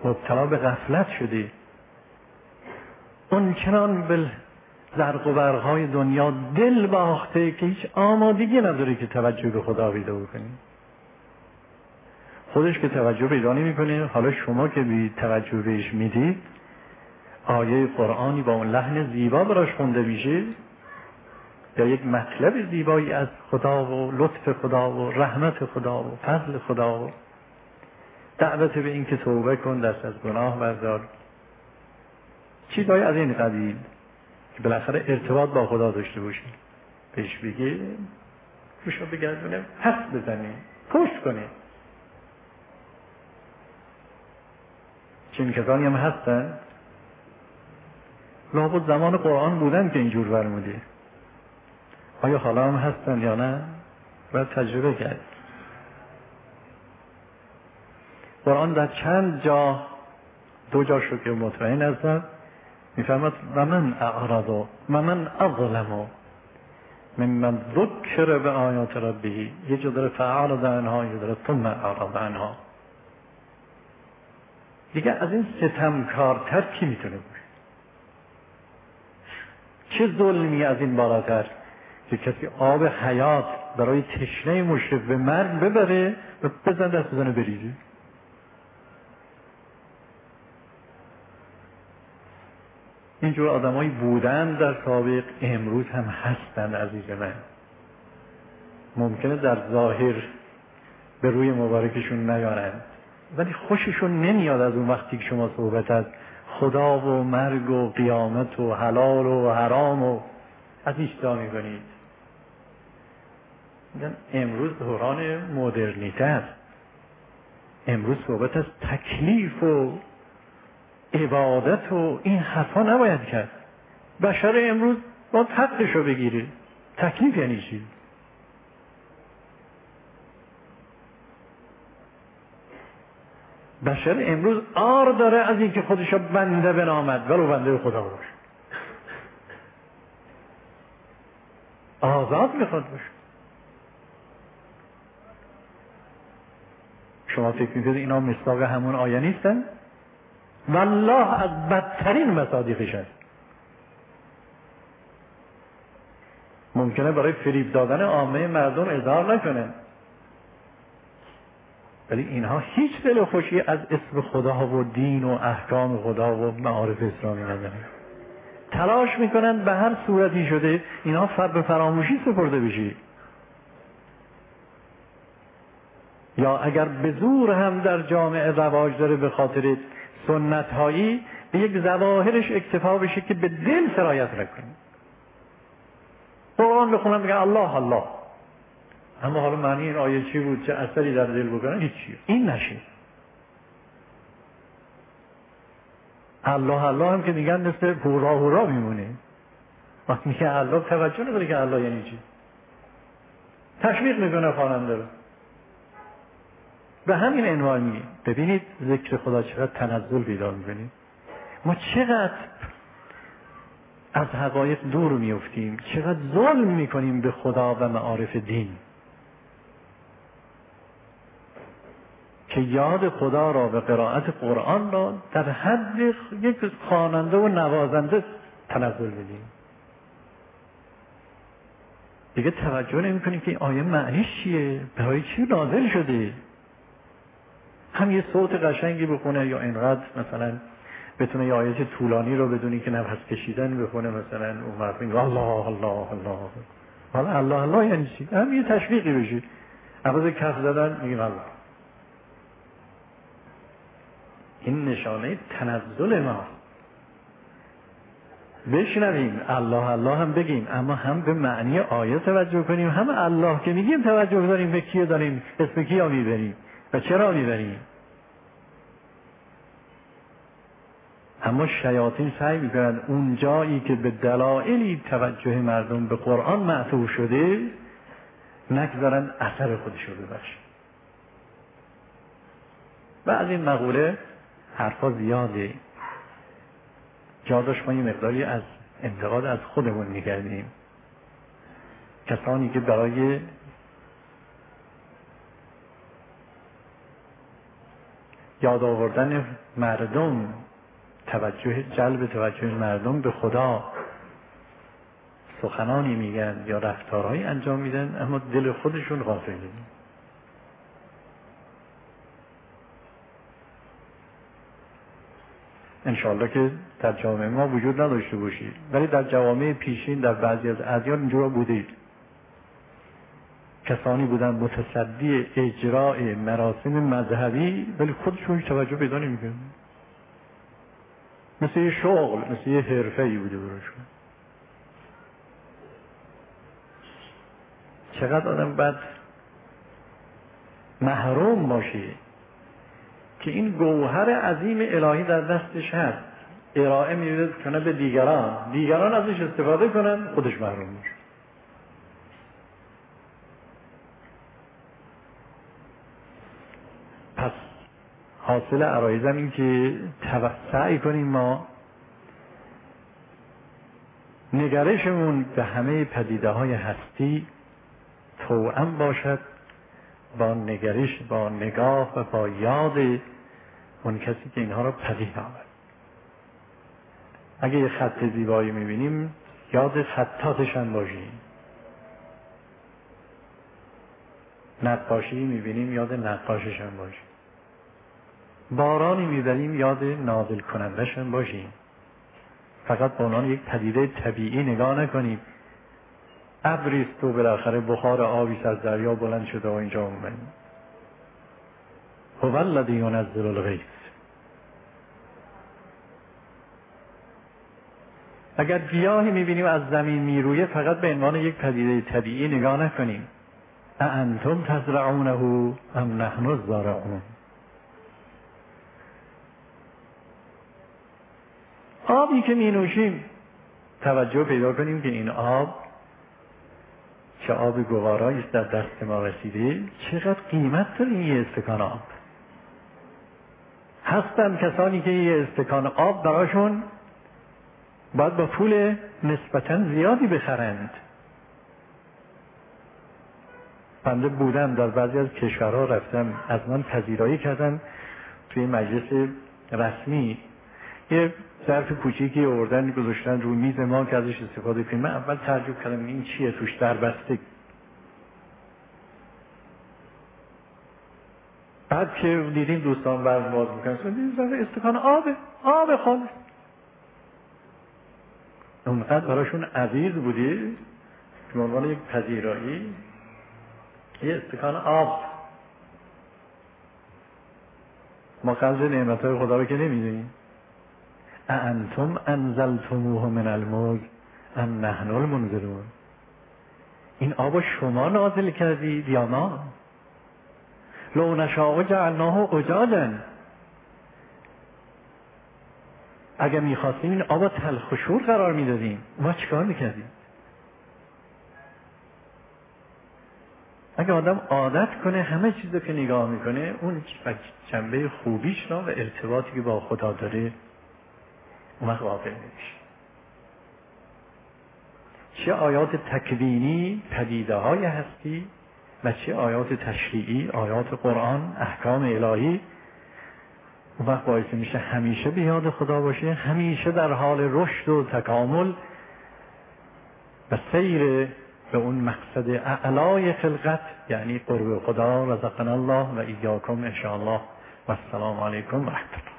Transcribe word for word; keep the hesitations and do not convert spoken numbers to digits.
مبتلا به غفلت شدی، اون چنان به زرق و برق‌های دنیا دل باخته که هیچ آمادگی نداره که توجه به خدا پیدا بکنی. خودش که توجه پیدا نمی‌کنه، حالا شما که بی توجه بهش میدید، آیه قرآنی با اون لحن زیبا براش خونده میشه یا یک مطلب زیبایی از خدا و لطف خدا و رحمت خدا و فضل خدا و دعوت به این که توبه کن، دست از گناه بردار، چیزهای از این قبیل که بالاخره ارتباط با خدا داشته باشی، بهش بگه روشو بگردونه، پس بزنی، پشت کنی. چنین کسانی هم هستن لابد زمان قرآن بودن که اینجور فرموده. آیا حالا هم هستن یا نه؟ باید تجربه کرد. قرآن در چند جا، دو جا شو که مطمئن هستن، میفرماد و من اعرض و من اظلم ممن ذکر به آیات ربه. یه جا داره فاعرض عنها، یه داره ثم اعرض عنها. دیگه از این ستمکارتر کی میتونه باشه؟ چه ظلمی از این بالاتر که کسی آب حیات برای تشنه مشرف به مرگ ببره و بزن دست بزنه بریزه؟ اینجور آدمایی بودن در سابق، امروز هم هستن عزیز من. ممکنه در ظاهر به روی مبارکشون نیارن، ولی خوششون نمیاد از اون وقتی که شما صحبت از خدا و مرگ و قیامت و حلال و حرام و از ایستا میکنید. امروز دوران مدرنیته است. امروز صحبت از تکلیف و عبادت و این حرفا نباید کرد. بشر امروز باید حقشو بگیره. تکلیف یعنی چی؟ بشر امروز آر داره از اینکه خودشو بنده بنامد، ولو بنده خدا باشه. آزاد میخواد باشه. شما فکر میکنید اینا مصداق همون آیه نیستن؟ والله از بدترین مصادیقش هست. ممکنه برای فریب دادن عامه مردم اظهار نکنه، ولی اینها هیچ دل خوشی از اسم خدا و دین و احکام خدا و معارف اسلامی ندارن. تلاش میکنن به هر صورتی شده اینها فر به فراموشی سپرده بشه، یا اگر به زور هم در جامعه رواج داره به خاطر سنت هایی به یک ظواهرش اکتفا بشه که به دل سرایت نکنه. قرآن بخونن بگن الله الله، اما حالا معنی این آیه چی بود، چه اثری در دل بکنن، هیچی. این نشه. الله الله هم که میگن مثل هورا هورا میمونه. وقتی میگه الله توجه نداره که الله یعنی چی. تشویق میکنه خواننده رو به همین عنوانی. ببینید ذکر خدا چقدر تنزل پیدا میکنیم. ما چقدر از حقایق دور میفتیم، چقدر ظلم میکنیم به خدا و معارف دین که یاد خدا را و قرائت قرآن را در حد یک خواننده و نوازنده تنزل بدیم. دیگه توجه نمی کنیم که این آیه معنیش چیه، برای چی نازل شده. هم یه صوت قشنگی بخونه یا اینقدر مثلا بتونه یه آیه طولانی رو بدونی که نفس کشیدن بخونه، مثلا اون وقت میگه الله الله الله. حالا الله الله یعنی چی؟ هم یه تشویقی بشه. عوض کف زدن میگیم الله. این نشانه تنزل ما. بشنویم الله الله هم بگیم، اما هم به معنی آیه توجه کنیم. هم الله که میگیم توجه داریم به کیه داریم، اسم کیا میبریم و چرا میبریم. اما شیاطین سعی میکنند اون جایی که به دلایلی توجه مردم به قرآن معطوف شده نگذارن اثر خودشو ببخشه. و از این مقوله حرفا زیاده. جا داشت ما یه مقداری از انتقاد از خودمون میکردیم. کسانی که برای یاد آوردن مردم، توجه جلب توجه مردم به خدا، سخنانی میگن یا رفتارهایی انجام میدن اما دل خودشون غافله. انشاءالله که در جامعه ما وجود نداشته باشید، ولی در جوامع پیشین در بعضی از ادیان اینجورا بوده. کسانی بودن متصدی اجراء مراسم مذهبی ولی خودشون هیچ توجه پیدا نمی‌کردن، مثل یه شغل، مثل یه حرفه‌ای بوده براشون. چقدر آدم بد محروم باشه که این گوهر عظیم الهی در دستش هست، ارائه میده کنه به دیگران، دیگران ازش استفاده کنن، خودش محروم میشه. پس حاصل عرایزم این که توسعی کنیم ما نگرشمون به همه پدیده های هستی توأم باشد با نگرش، با نگاه و با یاد اون کسی که اینها را پدید آورد. اگه یه خط زیبایی میبینیم یاد خطاتش هم باشیم، نقاشی میبینیم یاد نقاشش هم باشیم، بارانی میبینیم یاد نازل کنندش هم باشیم. فقط به عنوان یک پدیده طبیعی نگاه نکنیم، ابریست و بالاخره بخار آبی از دریا بلند شده و اینجا اومد. هو الذی ینزل الغیث. اگر گیاهی میبینیم از زمین میرویه فقط به عنوان یک پدیده طبیعی نگاه نکنیم. اانتم تزرعونه ام نحن الزارعون. آبی که می نوشیم توجه پیدا کنیم که این آب که آب گوارایی است در دست ما رسیده، چقدر قیمت داره این یه استکان آب. هستن کسانی که یه استکان آب براشون باید با پول نسبتاً زیادی بخرند. بنده بودم در بعضی از کشورها، رفتم از من پذیرایی کردن توی مجلس رسمی، یه ظرف کوچیکی آوردن گذاشتن رو میز ما که ازش استفاده کنیم. من اول تعجب کردم این چیه توش دربسته. بعد که دیدیم دوستان برز باز میکنن دیدیم استکان آبه، آب خالص. اونقدر براشون عزیز بوده که عنوان یک پذیرایی یه استکان آب. ما قدر نعمتهای خدا رو که نمیدونیم. اانتم انزلتموه من المزن ام نحن المنزلون. این آب شما نازل کردید یا ما؟ لو نشاء جعلناه اجاجا. اگر میخواستیم این آب تلخ و شور قرار میدادیم، ما چیکار میکردیم؟ اگر آدم عادت کنه همه چیزو که نگاه میکنه اون جنبه خوبیش را و ارتباطی که با خدا داره اون وقت غافل نمیشه. چه آیات تکوینی پدیده های هستی و چه آیات تشریعی، آیات قرآن، احکام الهی، اون وقت باعث میشه همیشه به یاد خدا باشه، همیشه در حال رشد و تکامل و سیر به اون مقصد اعلای خلقت، یعنی قرب خدا. رزقنا الله و ایاکم ان شاء الله و السلام علیکم و رحمت الله.